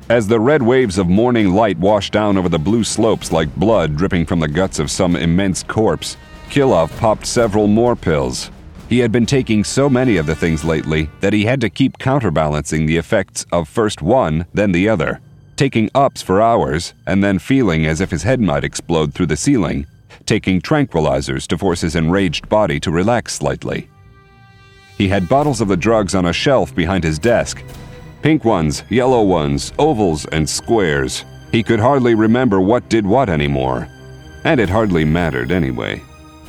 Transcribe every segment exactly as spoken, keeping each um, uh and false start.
As the red waves of morning light washed down over the blue slopes like blood dripping from the guts of some immense corpse, Kilov popped several more pills. He had been taking so many of the things lately that he had to keep counterbalancing the effects of first one, then the other, taking ups for hours and then feeling as if his head might explode through the ceiling, taking tranquilizers to force his enraged body to relax slightly. He had bottles of the drugs on a shelf behind his desk. Pink ones, yellow ones, ovals, and squares. He could hardly remember what did what anymore. And it hardly mattered anyway.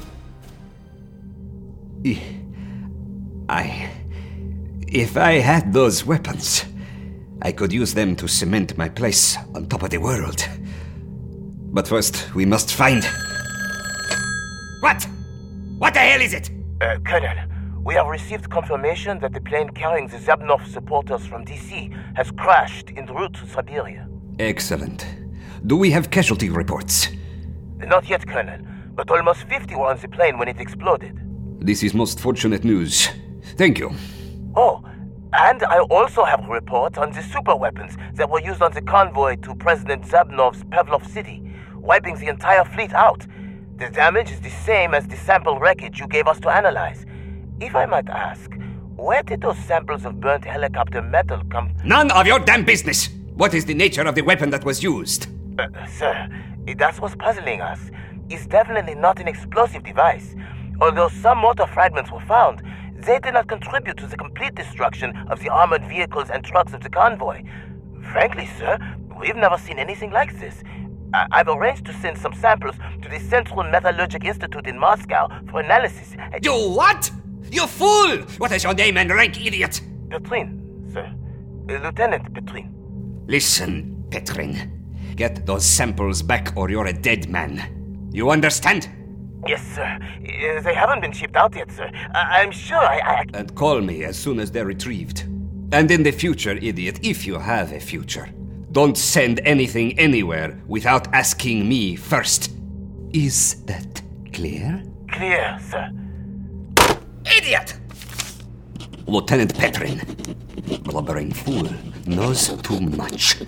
I... If I had those weapons, I could use them to cement my place on top of the world. But first, we must find... What? What the hell is it? Uh, Colonel, we have received confirmation that the plane carrying the Zabnov supporters from D C has crashed en route to Siberia. Excellent. Do we have casualty reports? Not yet, Colonel, but almost fifty were on the plane when it exploded. This is most fortunate news. Thank you. Oh, and I also have a report on the super weapons that were used on the convoy to President Zabnov's Pavlov City, wiping the entire fleet out. The damage is the same as the sample wreckage you gave us to analyze. If I might ask, where did those samples of burnt helicopter metal come? None of your damn business! What is the nature of the weapon that was used? Uh, sir, that's what's puzzling us. It's definitely not an explosive device. Although some mortar fragments were found, they did not contribute to the complete destruction of the armored vehicles and trucks of the convoy. Frankly, sir, we've never seen anything like this. I- I've arranged to send some samples to the Central Metallurgic Institute in Moscow for analysis. You what? You fool! What is your name and rank, idiot? Petrin, sir. Uh, Lieutenant Petrin. Listen, Petrin. Get those samples back or you're a dead man. You understand? Yes, sir. Uh, they haven't been shipped out yet, sir. I- I'm sure I, I... And call me as soon as they're retrieved. And in the future, idiot, if you have a future, don't send anything anywhere without asking me first. Is that clear? Clear, sir. Idiot! Lieutenant Petrin, blubbering fool, knows too much.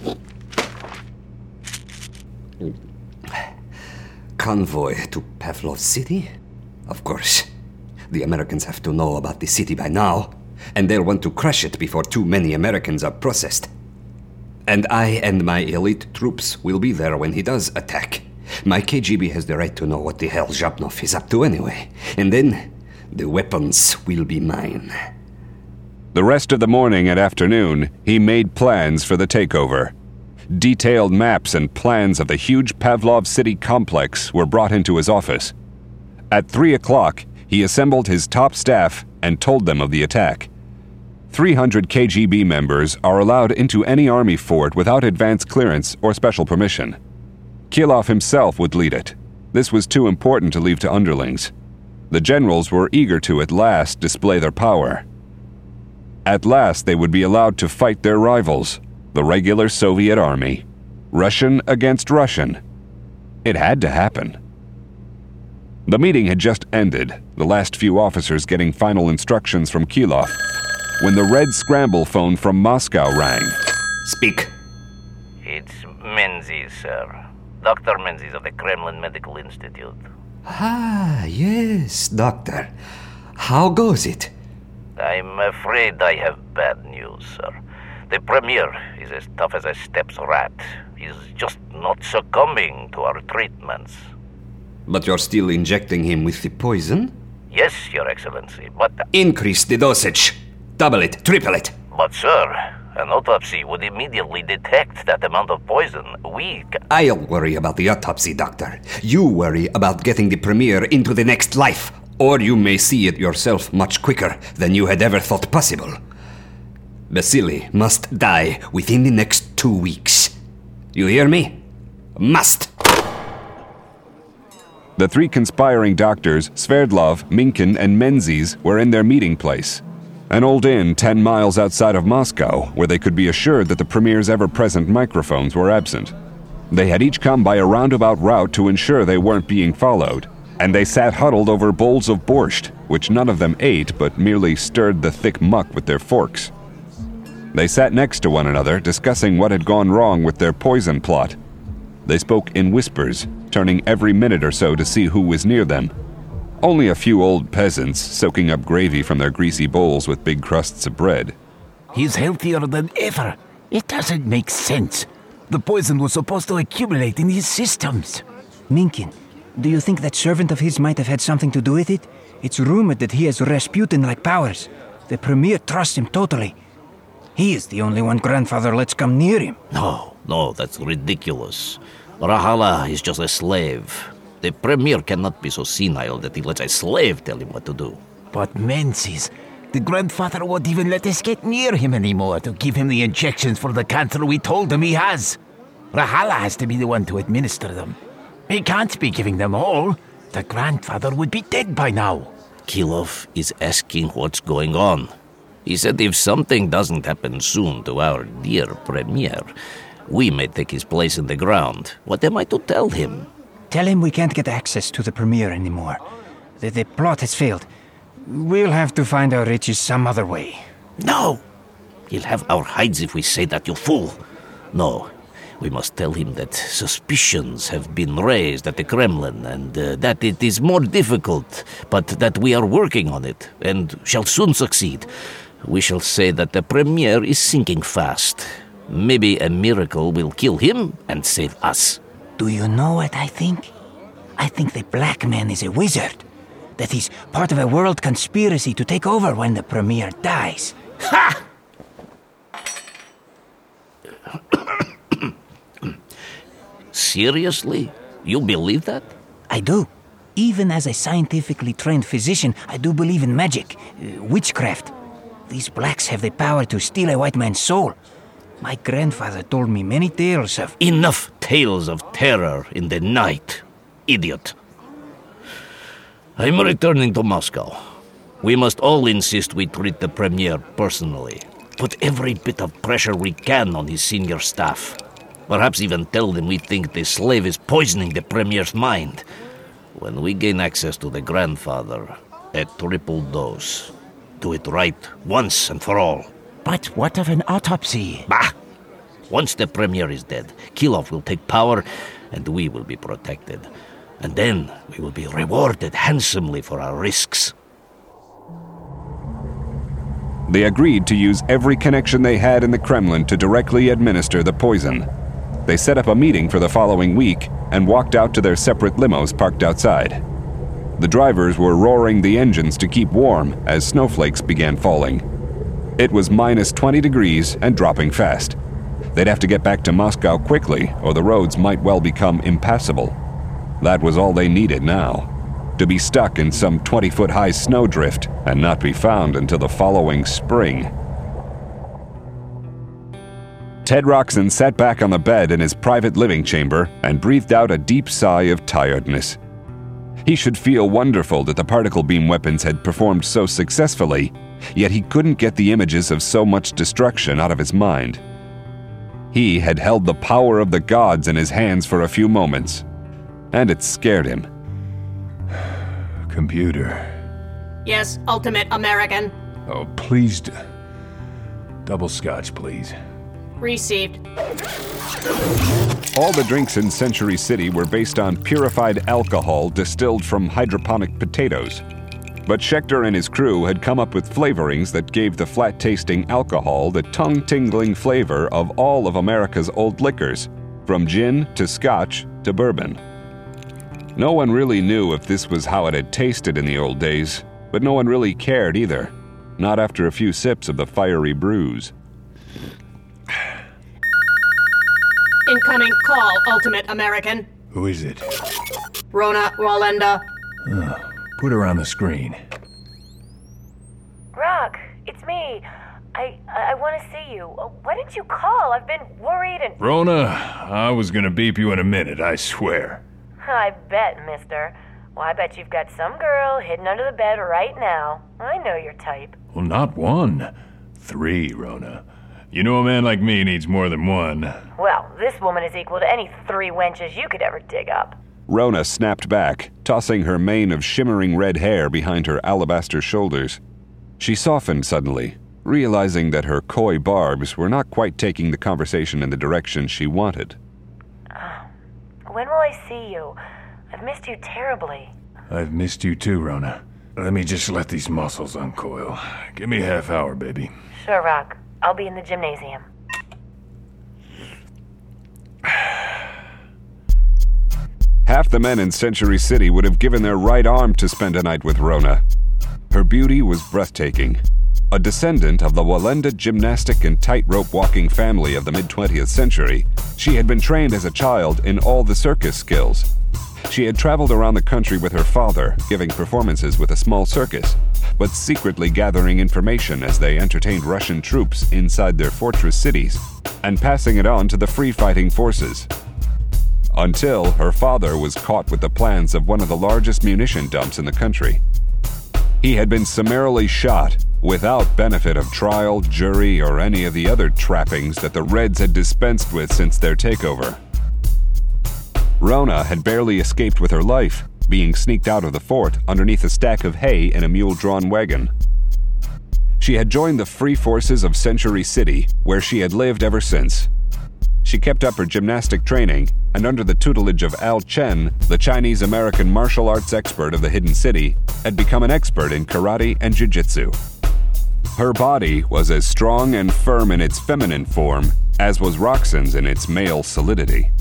Convoy to Pavlov City? Of course. The Americans have to know about the city by now, and they'll want to crush it before too many Americans are processed. And I and my elite troops will be there when he does attack. My K G B has the right to know what the hell Zabnov is up to anyway, and then the weapons will be mine. The rest of the morning and afternoon, he made plans for the takeover. Detailed maps and plans of the huge Pavlov City complex were brought into his office. At three o'clock, he assembled his top staff and told them of the attack. three hundred K G B members are allowed into any army fort without advance clearance or special permission. Kilov himself would lead it. This was too important to leave to underlings. The generals were eager to at last display their power. At last they would be allowed to fight their rivals, the regular Soviet army. Russian against Russian. It had to happen. The meeting had just ended, the last few officers getting final instructions from Kilov, when the red scramble phone from Moscow rang. Speak. It's Menzies, sir. Doctor Menzies of the Kremlin Medical Institute. Ah, yes, doctor. How goes it? I'm afraid I have bad news, sir. The Premier is as tough as a stepp's rat. He's just not succumbing to our treatments. But you're still injecting him with the poison? Yes, Your Excellency, but... Increase the dosage. Double it, triple it. But, sir, an autopsy would immediately detect that amount of poison. We... Ca- I'll worry about the autopsy, doctor. You worry about getting the Premier into the next life. Or you may see it yourself much quicker than you had ever thought possible. Vasily must die within the next two weeks. You hear me? Must. The three conspiring doctors, Sverdlov, Minkin, and Menzies, were in their meeting place. An old inn ten miles outside of Moscow, where they could be assured that the Premier's ever-present microphones were absent. They had each come by a roundabout route to ensure they weren't being followed, and they sat huddled over bowls of borscht, which none of them ate but merely stirred the thick muck with their forks. They sat next to one another, discussing what had gone wrong with their poison plot. They spoke in whispers, turning every minute or so to see who was near them. Only a few old peasants, soaking up gravy from their greasy bowls with big crusts of bread. He's healthier than ever. It doesn't make sense. The poison was supposed to accumulate in his systems. Minkin, do you think that servant of his might have had something to do with it? It's rumored that he has Rasputin-like powers. The Premier trusts him totally. He is the only one Grandfather lets come near him. No, no, that's ridiculous. Rahala is just a slave. The Premier cannot be so senile that he lets a slave tell him what to do. But Menzies, the Grandfather won't even let us get near him anymore to give him the injections for the cancer we told him he has. Rahala has to be the one to administer them. He can't be giving them all. The Grandfather would be dead by now. Kilov is asking what's going on. He said if something doesn't happen soon to our dear Premier, we may take his place in the ground. What am I to tell him? Tell him we can't get access to the Premier anymore. The, the plot has failed. We'll have to find our riches some other way. No! He'll have our hides if we say that, you fool. No, we must tell him that suspicions have been raised at the Kremlin and uh, that it is more difficult, but that we are working on it and shall soon succeed. We shall say that the Premier is sinking fast. Maybe a miracle will kill him and save us. Do you know what I think? I think the Black Man is a wizard. That he's part of a world conspiracy to take over when the Premier dies. Ha! Seriously? You believe that? I do. Even as a scientifically trained physician, I do believe in magic, uh, witchcraft. These blacks have the power to steal a white man's soul. My grandfather told me many tales of... Enough tales of terror in the night, idiot. I'm returning to Moscow. We must all insist we treat the Premier personally. Put every bit of pressure we can on his senior staff. Perhaps even tell them we think the slave is poisoning the Premier's mind. When we gain access to the Grandfather, a triple dose. Do it right, once and for all. But what of an autopsy? Bah! Once the Premier is dead, Kilov will take power and we will be protected. And then we will be rewarded handsomely for our risks. They agreed to use every connection they had in the Kremlin to directly administer the poison. They set up a meeting for the following week and walked out to their separate limos parked outside. The drivers were roaring the engines to keep warm as snowflakes began falling. It was minus twenty degrees and dropping fast. They'd have to get back to Moscow quickly, or the roads might well become impassable. That was all they needed now, to be stuck in some twenty-foot-high snowdrift and not be found until the following spring. Ted Roxon sat back on the bed in his private living chamber and breathed out a deep sigh of tiredness. He should feel wonderful that the particle beam weapons had performed so successfully, yet he couldn't get the images of so much destruction out of his mind. He had held the power of the gods in his hands for a few moments, and it scared him. Computer. Yes, Ultimate American. Oh, please. D- double scotch, please. Received. All the drinks in Century City were based on purified alcohol distilled from hydroponic potatoes. But Schechter and his crew had come up with flavorings that gave the flat-tasting alcohol the tongue-tingling flavor of all of America's old liquors, from gin to scotch to bourbon. No one really knew if this was how it had tasted in the old days, but no one really cared either, not after a few sips of the fiery brews. Incoming call, Ultimate American. Who is it? Rona Rolanda. Uh, put her on the screen. Rock, it's me. I I want to see you. Why didn't you call? I've been worried and... Rona, I was gonna beep you in a minute, I swear. I bet, mister. Well, I bet you've got some girl hidden under the bed right now. I know your type. Well, not one. Three, Rona. You know a man like me needs more than one. Well, this woman is equal to any three wenches you could ever dig up. Rona snapped back, tossing her mane of shimmering red hair behind her alabaster shoulders. She softened suddenly, realizing that her coy barbs were not quite taking the conversation in the direction she wanted. Oh, when will I see you? I've missed you terribly. I've missed you too, Rona. Let me just let these muscles uncoil. Give me a half hour, baby. Sure, Rock. I'll be in the gymnasium. Half the men in Century City would have given their right arm to spend a night with Rona. Her beauty was breathtaking. A descendant of the Wallenda gymnastic and tightrope walking family of the mid-twentieth century, she had been trained as a child in all the circus skills. She had traveled around the country with her father, giving performances with a small circus, but secretly gathering information as they entertained Russian troops inside their fortress cities, and passing it on to the free-fighting forces. Until her father was caught with the plans of one of the largest munition dumps in the country. He had been summarily shot, without benefit of trial, jury, or any of the other trappings that the Reds had dispensed with since their takeover. Rona had barely escaped with her life, being sneaked out of the fort underneath a stack of hay in a mule-drawn wagon. She had joined the Free Forces of Century City, where she had lived ever since. She kept up her gymnastic training, and under the tutelage of Al Chen, the Chinese-American martial arts expert of the Hidden City, had become an expert in karate and jiu-jitsu. Her body was as strong and firm in its feminine form as was Roxanne's in its male solidity.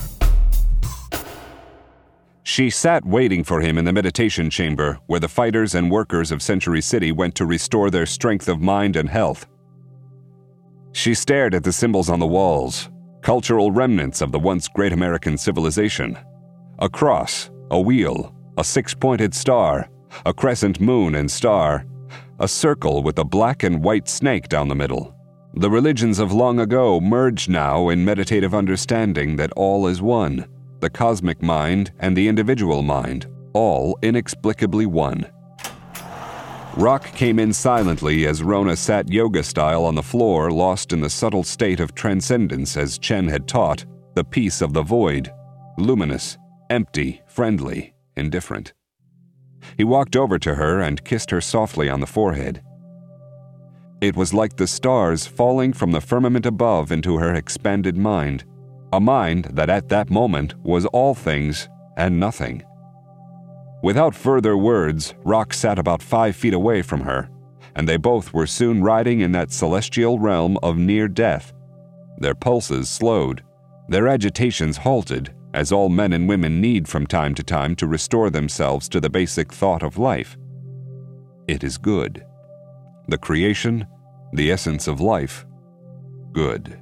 She sat waiting for him in the meditation chamber where the fighters and workers of Century City went to restore their strength of mind and health. She stared at the symbols on the walls, cultural remnants of the once great American civilization. A cross, a wheel, a six-pointed star, a crescent moon and star, a circle with a black and white snake down the middle. The religions of long ago merged now in meditative understanding that all is one, the cosmic mind and the individual mind, all inexplicably one. Rock came in silently as Rona sat yoga-style on the floor, lost in the subtle state of transcendence as Chen had taught, the peace of the void, luminous, empty, friendly, indifferent. He walked over to her and kissed her softly on the forehead. It was like the stars falling from the firmament above into her expanded mind, a mind that at that moment was all things and nothing. Without further words, Rock sat about five feet away from her, and they both were soon riding in that celestial realm of near death. Their pulses slowed, their agitations halted, as all men and women need from time to time to restore themselves to the basic thought of life. It is good. The creation, the essence of life, good.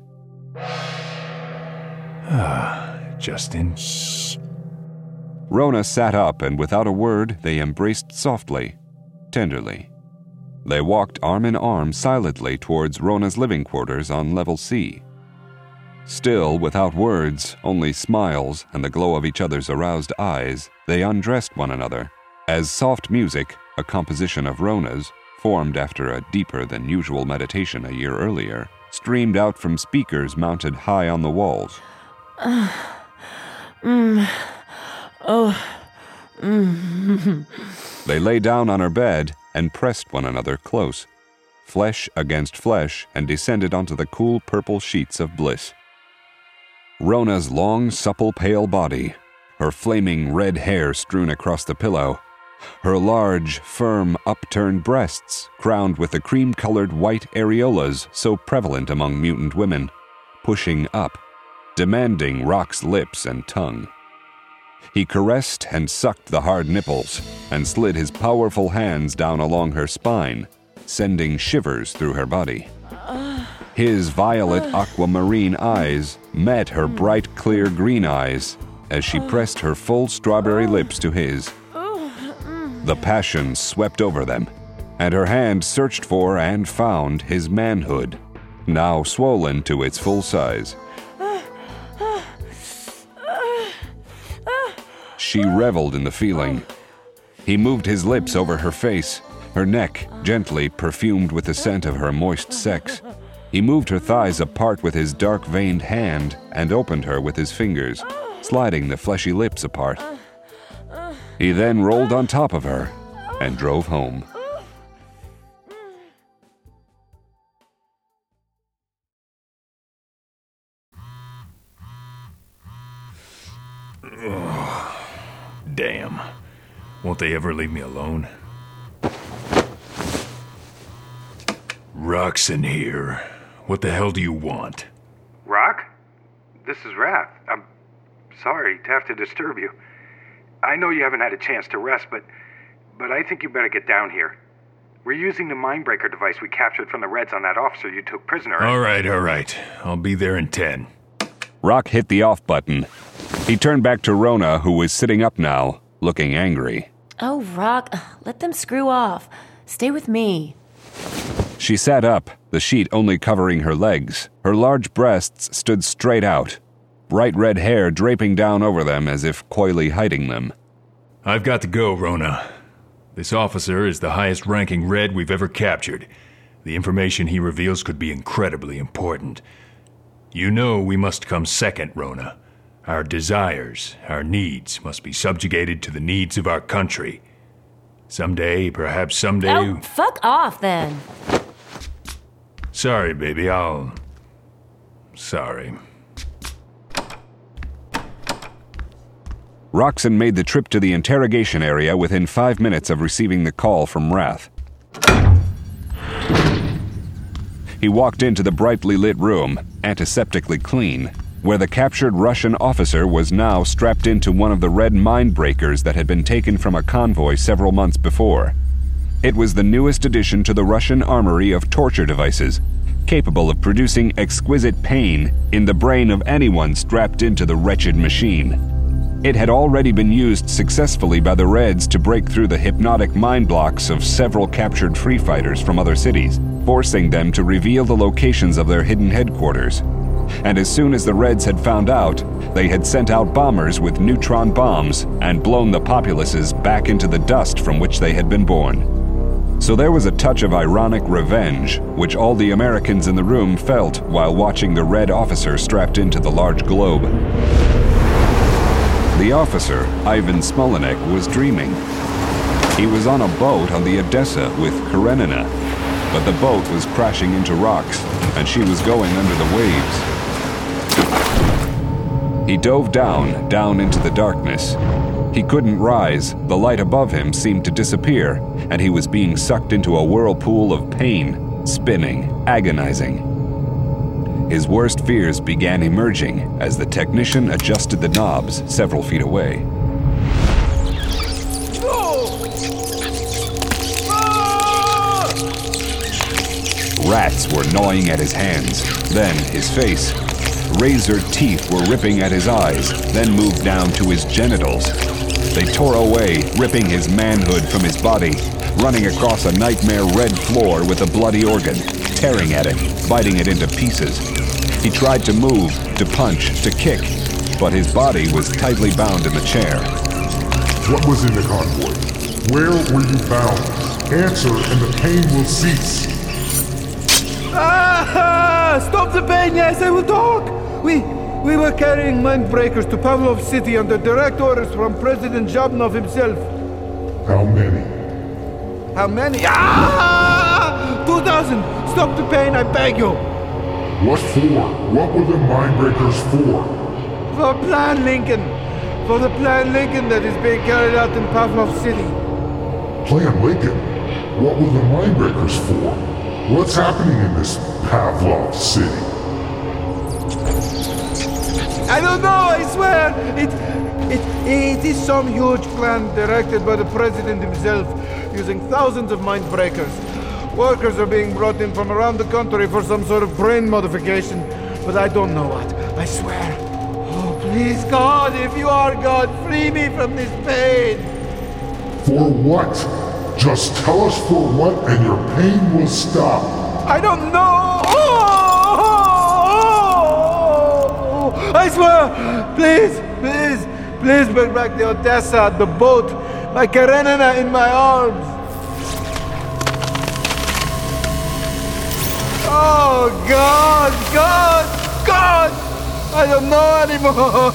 Ah, Justin. Rona sat up, and without a word, they embraced softly, tenderly. They walked arm in arm silently towards Rona's living quarters on Level C. Still, without words, only smiles and the glow of each other's aroused eyes, they undressed one another, as soft music, a composition of Rona's, formed after a deeper-than-usual meditation a year earlier, streamed out from speakers mounted high on the walls. Uh, mm, oh, mm. They lay down on her bed and pressed one another close, flesh against flesh, and descended onto the cool purple sheets of bliss. Rona's long, supple, pale body, her flaming red hair strewn across the pillow, her large, firm, upturned breasts crowned with the cream-colored white areolas so prevalent among mutant women, pushing up, demanding Rock's lips and tongue. He caressed and sucked the hard nipples and slid his powerful hands down along her spine, sending shivers through her body. His violet aquamarine eyes met her bright, clear green eyes as she pressed her full strawberry lips to his. The passion swept over them, and her hand searched for and found his manhood, now swollen to its full size. She reveled in the feeling. He moved his lips over her face, her neck gently perfumed with the scent of her moist sex. He moved her thighs apart with his dark-veined hand and opened her with his fingers, sliding the fleshy lips apart. He then rolled on top of her and drove home. Oh, damn. Won't they ever leave me alone? Roxon here. What the hell do you want? Rock? This is Wrath. I'm sorry to have to disturb you. I know you haven't had a chance to rest, but but I think you better get down here. We're using the Mindbreaker device we captured from the Reds on that officer you took prisoner. All right, all right. I'll be there in ten. Rock hit the off button. He turned back to Rona, who was sitting up now, looking angry. Oh, Rock, let them screw off. Stay with me. She sat up, the sheet only covering her legs. Her large breasts stood straight out, bright red hair draping down over them as if coyly hiding them. I've got to go, Rona. This officer is the highest-ranking Red we've ever captured. The information he reveals could be incredibly important. You know we must come second, Rona. Our desires, our needs, must be subjugated to the needs of our country. Someday, perhaps someday... Oh, fuck off, then. Sorry, baby, I'll... Sorry. Roxon made the trip to the interrogation area within five minutes of receiving the call from Wrath. He walked into the brightly lit room, antiseptically clean, where the captured Russian officer was now strapped into one of the red mindbreakers that had been taken from a convoy several months before. It was the newest addition to the Russian armory of torture devices, capable of producing exquisite pain in the brain of anyone strapped into the wretched machine. It had already been used successfully by the Reds to break through the hypnotic mind blocks of several captured free fighters from other cities, forcing them to reveal the locations of their hidden headquarters. And as soon as the Reds had found out, they had sent out bombers with neutron bombs and blown the populaces back into the dust from which they had been born. So there was a touch of ironic revenge, which all the Americans in the room felt while watching the Red officer strapped into the large globe. The officer, Ivan Smolinek, was dreaming. He was on a boat on the Odessa with Karenina, but the boat was crashing into rocks, and she was going under the waves. He dove down, down into the darkness. He couldn't rise, the light above him seemed to disappear, and he was being sucked into a whirlpool of pain, spinning, agonizing. His worst fears began emerging as the technician adjusted the knobs several feet away. Rats were gnawing at his hands, then his face. Razor teeth were ripping at his eyes, then moved down to his genitals. They tore away, ripping his manhood from his body, running across a nightmare red floor with a bloody organ, tearing at it, biting it into pieces. He tried to move, to punch, to kick, but his body was tightly bound in the chair. What was in the convoy? Where were you bound? Answer and the pain will cease. Ah! Stop the pain, yes, I will talk! We we were carrying mindbreakers to Pavlov City under direct orders from President Zhabnov himself. How many? How many? Ah! Two thousand! Stop the pain, I beg you! What for? What were the mindbreakers for? For Plan Lincoln. For the Plan Lincoln that is being carried out in Pavlov City. Plan Lincoln? What were the mindbreakers for? What's happening in this Pavlov City? I don't know, I swear! It, it, it is some huge plan directed by the President himself, using thousands of mindbreakers. Workers are being brought in from around the country for some sort of brain modification, but I don't know what, I swear. Oh, please, God, if you are God, free me from this pain! For what? Just tell us for what and your pain will stop. I don't know! Oh! I swear! Please, please, please bring back the Odessa, the boat, my Karenina in my arms! Oh, God, God, God! I don't know anymore!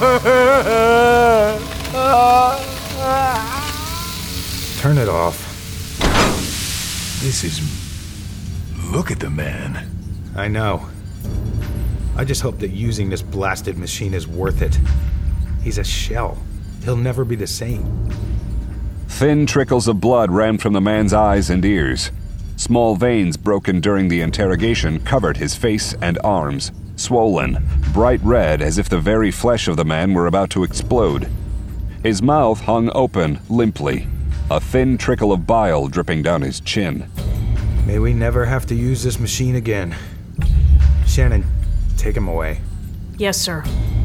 Turn it off. This is... Look at the man. I know. I just hope that using this blasted machine is worth it. He's a shell. He'll never be the same. Thin trickles of blood ran from the man's eyes and ears. Small veins broken during the interrogation covered his face and arms, swollen, bright red as if the very flesh of the man were about to explode. His mouth hung open, limply, a thin trickle of bile dripping down his chin. May we never have to use this machine again. Shannon, take him away. Yes, sir.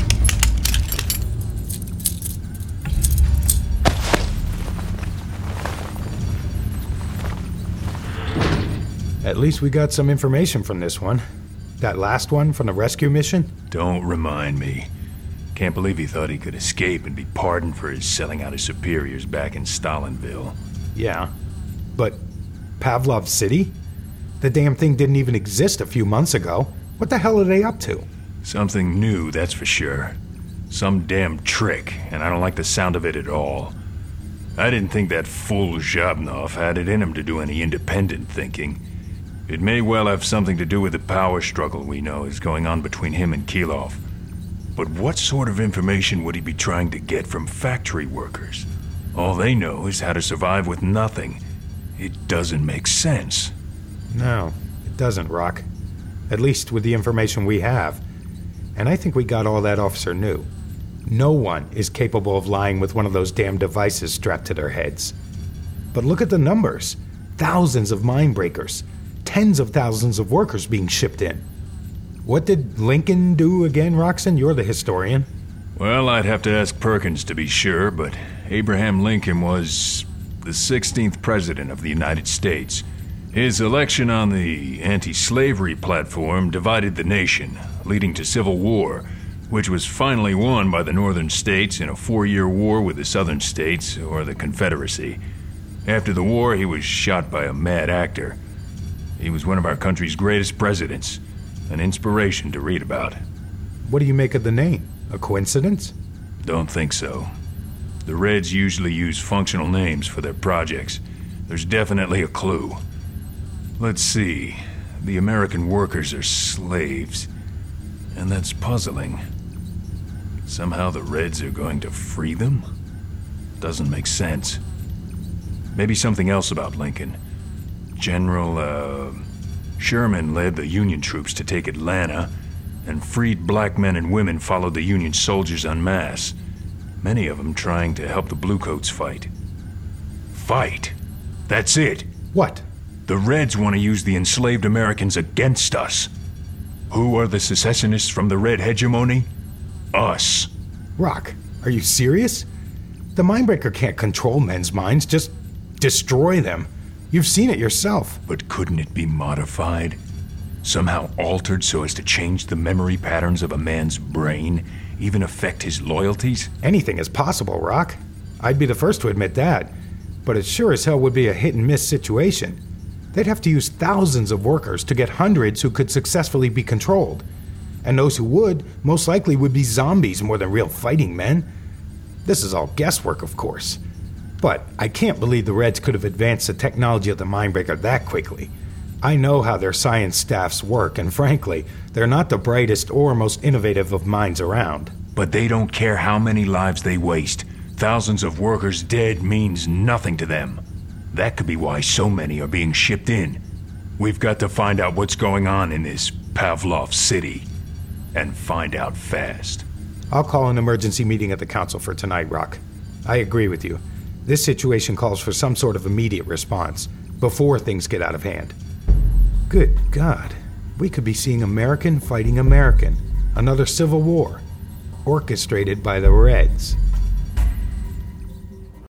At least we got some information from this one. That last one from the rescue mission? Don't remind me. Can't believe he thought he could escape and be pardoned for his selling out his superiors back in Stalinville. Yeah, but Pavlov City? The damn thing didn't even exist a few months ago. What the hell are they up to? Something new, that's for sure. Some damn trick, and I don't like the sound of it at all. I didn't think that fool Zhabnov had it in him to do any independent thinking. It may well have something to do with the power struggle we know is going on between him and Kilov. But what sort of information would he be trying to get from factory workers? All they know is how to survive with nothing. It doesn't make sense. No, it doesn't, Rock. At least with the information we have. And I think we got all that officer knew. No one is capable of lying with one of those damn devices strapped to their heads. But look at the numbers. Thousands of mine breakers. Tens of thousands of workers being shipped in. What did Lincoln do again, Roxanne? You're the historian. Well, I'd have to ask Perkins to be sure, but Abraham Lincoln was the sixteenth president of the United States. His election on the anti-slavery platform divided the nation, leading to civil war, which was finally won by the northern states in a four-year war with the southern states, or the Confederacy. After the war, he was shot by a mad actor. He was one of our country's greatest presidents, an inspiration to read about. What do you make of the name? A coincidence? Don't think so. The Reds usually use functional names for their projects. There's definitely a clue. Let's see. The American workers are slaves, and that's puzzling. Somehow the Reds are going to free them? Doesn't make sense. Maybe something else about Lincoln. General, uh, Sherman led the Union troops to take Atlanta, and freed black men and women followed the Union soldiers en masse, many of them trying to help the Bluecoats fight. Fight? That's it. What? The Reds want to use the enslaved Americans against us. Who are the secessionists from the Red hegemony? Us. Rock, are you serious? The Mindbreaker can't control men's minds, just destroy them. You've seen it yourself. But couldn't it be modified? Somehow altered so as to change the memory patterns of a man's brain, even affect his loyalties? Anything is possible, Rock. I'd be the first to admit that. But it sure as hell would be a hit-and-miss situation. They'd have to use thousands of workers to get hundreds who could successfully be controlled. And those who would, most likely would be zombies more than real fighting men. This is all guesswork, of course. But I can't believe the Reds could have advanced the technology of the Mindbreaker that quickly. I know how their science staffs work, and frankly, they're not the brightest or most innovative of minds around. But they don't care how many lives they waste. Thousands of workers dead means nothing to them. That could be why so many are being shipped in. We've got to find out what's going on in this Pavlov City. And find out fast. I'll call an emergency meeting at the council for tonight, Rock. I agree with you. This situation calls for some sort of immediate response, before things get out of hand. Good God. We could be seeing American fighting American. Another civil war. Orchestrated by the Reds.